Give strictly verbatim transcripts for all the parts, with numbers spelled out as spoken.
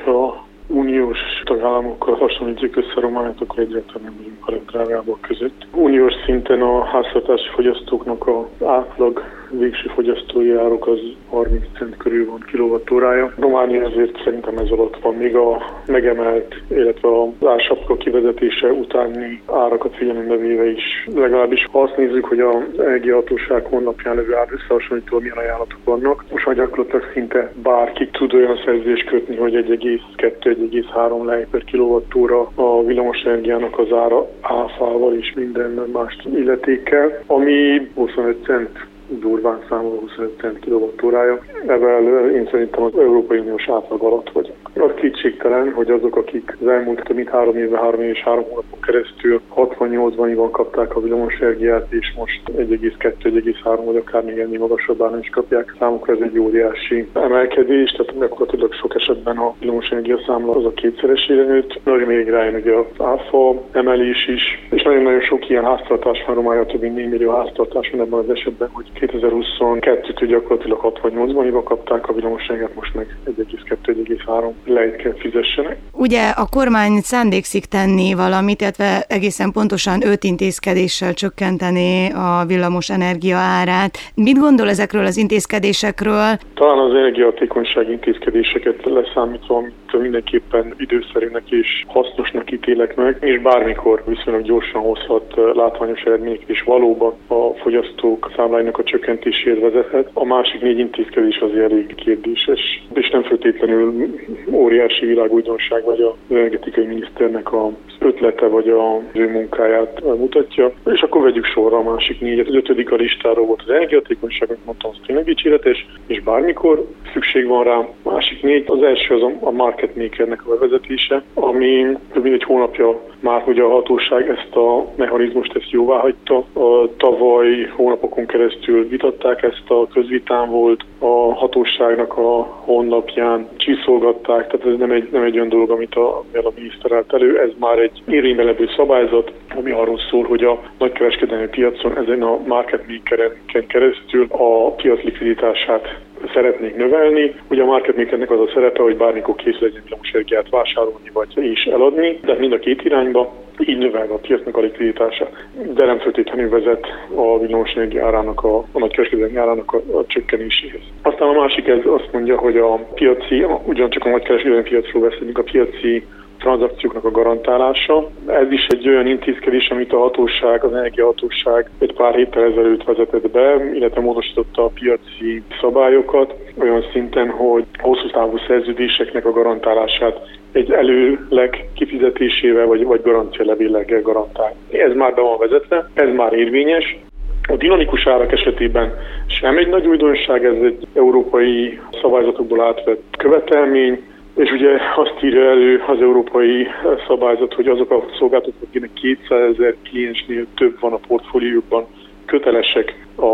hogyha uniós tagállamokkal hasonlítjuk össze Romániát, akkor egyáltalán nem vagyunk a legdrágábbak között. Uniós szinten a háztartási fogyasztóknak az átlag végső fogyasztói áruk az harminc cent körül van kilovattórája. Románia azért szerintem ez alatt van, még a megemelt, illetve az ársapka kivezetése utáni árakat figyelembe véve is. Legalábbis ha azt nézzük, hogy az Energiahatóság honlapján levő árösszehasonlító milyen ajánlatok vannak, most már gyakorlatilag szinte bárki tud olyan szerződést kötni, hogy egy egész kettő egy egész három lej per kilovattóra a villamosenergiának az ára áfával és minden más illetékkel, ami huszonöt cent durván számolva huszonöt cent kilovattórája. Evel én szerintem az Európai Uniós átlag alatt vagyok. Az kétségtelen, hogy azok, akik az elmúlt több mint három évben, három év és három hónapon keresztül hatvan-nyolcvaniban kapták a villamosenergiát, és most egy egész kettő egy egész három vagy akár még ennél magasabb áron is kapják. Számukra ez egy óriási emelkedés, tehát gyakorlatilag sok esetben a villamosenergia számla az a kétszeresére nőtt. Nagyon még rájön ugye az áfa emelés is, és nagyon-nagyon sok ilyen háztartás van Romániában, több mint négy millió háztartás van ebben az esetben, hogy kétezer-huszonkettőtől gyakorlatilag hatvan-nyolcvaniban kapták a villamosenergiát, most meg egy egész kettő egy egész három lejt kell fizessenek. Ugye a kormány szándékszik tenni valamit, illetve egészen pontosan öt intézkedéssel csökkenteni a villamos energia árát. Mit gondol ezekről az intézkedésekről? Talán az energiahatékonyság intézkedéseket leszámítva, amit mindenképpen időszerűnek és hasznosnak ítélek meg, és bármikor viszonylag gyorsan hozhat látványos eredményeket, és valóban a fogyasztók számláinak a csökkentéséhez vezethet. A másik négy intézkedés az elég kérdéses, és nem feltétlenül óriási világújdonság, vagy az energetikai miniszternek az ötlete, vagy az ő munkáját mutatja. És akkor vegyük sorra a másik négyet. Az ötödik a listáról volt az energiahatékonyság, amit mondtam, az tényleg dicséretes, és bármikor szükség van rá. A másik négy, az első az a market makernek a bevezetése, ami több mint egy hónapja már, hogy a hatóság ezt a mechanizmust ezt jóvá hagyta. A tavaly hónapokon keresztül vitatták, ezt a közvitán volt, a hatóságnak a honlapján csiszolgatták, tehát ez nem egy, nem egy olyan dolog, amit a, a miniszter állt elő, ez már egy érvényben levő szabályzat, ami arról szól, hogy a nagykereskedelmi piacon ezen a market makeren keresztül a piac likviditását szeretnék növelni. Ugye a market makernek az a szerepe, hogy bármikor kész legyen villamosenergiát vásárolni vagy és eladni, de mind a két irányba, így növelve a piacnak a likviditását. De nem feltétlenül vezet a villamosenergia árának, a, a nagykereskedelmi árának a, a csökkenéséhez. Aztán a másik ez azt mondja, hogy a piaci, ugyancsak a nagykereskedelmi piacról beszélünk, a piaci tranzakcióknak a garantálása. Ez is egy olyan intézkedés, amit a hatóság, az energiahatóság egy pár héttel ezelőtt vezetett be, illetve módosította a piaci szabályokat olyan szinten, hogy hosszú távú szerződéseknek a garantálását egy előleg kifizetésével vagy, vagy garancialevéllel garantál. Ez már be van vezetve, ez már érvényes. A dinamikus árak esetében sem egy nagy újdonság, ez egy európai szabályzatokból átvett követelmény, és ugye azt írja elő az európai szabályzat, hogy azok a szolgáltatók, akinek kétszázezer kliensnél több van a portfóliójukban, kötelesek a,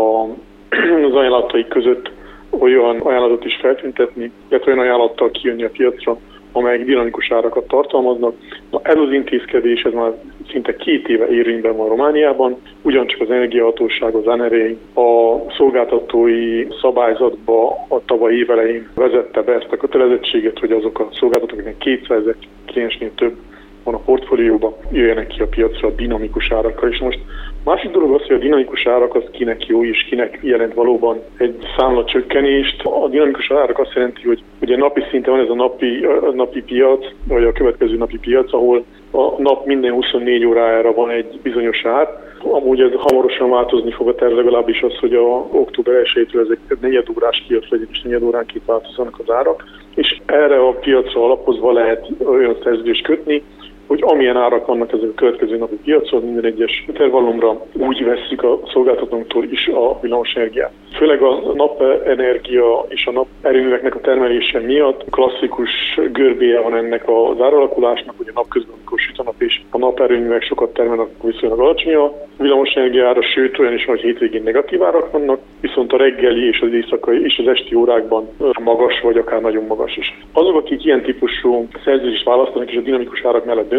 az ajánlataik között olyan ajánlatot is feltüntetni, illetve olyan ajánlattal kijönni a piacra, amelyek dinamikus árakat tartalmaznak. Na, ez az intézkedés, ez már szinte két éve érvényben van Romániában, ugyancsak az Energiahatóság, az eneré a szolgáltatói szabályzatba a tavaly évelején vezette be ezt a kötelezettséget, hogy azok a szolgáltatók, akiknek kétszázezer kliensnél több van a portfólióban, jöjjenek ki a piacra a dinamikus árakkal. És most másik dolog az, hogy a dinamikus árak az kinek jó, és kinek jelent valóban egy számlacsökkenést. A dinamikus árak azt jelenti, hogy ugye napi szinten van ez a napi, a napi piac, vagy a következő napi piac, ahol a nap minden huszonnégy órájára van egy bizonyos ár. Amúgy ez hamarosan változni fog a terv, legalábbis az, hogy a október elsejétől ezek negyed órás piac legyen, és negyed óránként változzanak az árak. És erre a piacra alapozva lehet olyan szerződést kötni, hogy amilyen árak vannak ezek a következő napi piacon, minden egyes intervallumra úgy vesszük a szolgáltatónktól is a villamosenergiát. Főleg a napenergia és a naperőműveknek a termelése miatt klasszikus görbéje van ennek az áralakulásnak, hogy a napközben, amikor süt a nap és a naperőművek sokat termelnek, viszonylag alacsony a villamosenergia ára, sőt olyan is, hogy hétvégén negatív árak vannak, viszont a reggeli és az éjszakai és az esti órákban magas vagy akár nagyon magas is. Azok, akik ilyen típusú szerződést választanak és a dinamikus árak mellett döntenek,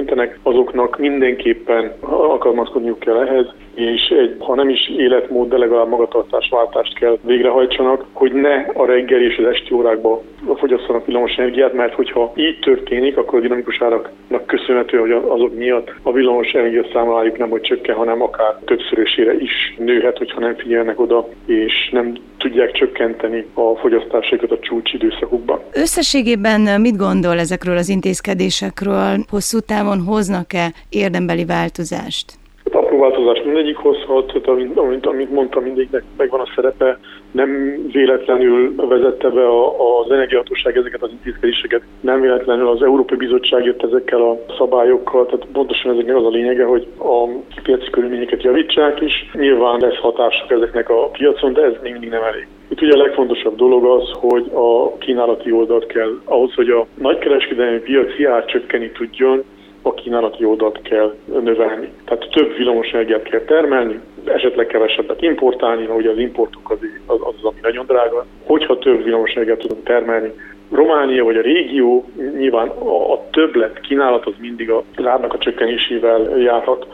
döntenek, azoknak mindenképpen alkalmazkodniuk kell ehhez, és egy, ha nem is életmód, de legalább magatartásváltást kell végrehajtsanak, hogy ne a reggel és az esti órákban fogyasszanak villamos energiát, mert hogyha így történik, akkor a dinamikus áraknak köszönhető, hogy azok miatt a villamos energia számlájuk nem hogy csökken, hanem akár többszörösére is nőhet, hogyha nem figyelnek oda, és nem tudják csökkenteni a fogyasztásaikat a csúcsidőszakukban. Összességében mit gondol ezekről az intézkedésekről? Hosszú távon hoznak-e érdembeli változást? Hát apró változás mindegyik hozhat, tehát amint, amint, amint mondtam, mindegyiknek megvan a szerepe, nem véletlenül vezette be az Energiahatóság ezeket az intézkedéseket, nem véletlenül az Európai Bizottság jött ezekkel a szabályokkal, tehát pontosan ezeknek az a lényege, hogy a piaci körülményeket javítsák is. Nyilván lesz hatásuk ezeknek a piacon, de ez még mindig nem elég. Itt ugye a legfontosabb dolog az, hogy a kínálati oldalt kell, ahhoz, hogy a nagykereskedelmi piaci ár csökkenni tudjon, a kínálati oldalt kell növelni. Tehát több villamosenergiát kell termelni, esetleg kevesebbet importálni, hogy az importok az, az, az, ami nagyon drága. Hogyha több villamosenergiát tudunk termelni, Románia vagy a régió, nyilván a, a többlet kínálat az mindig az árnak a csökkenésével járhat.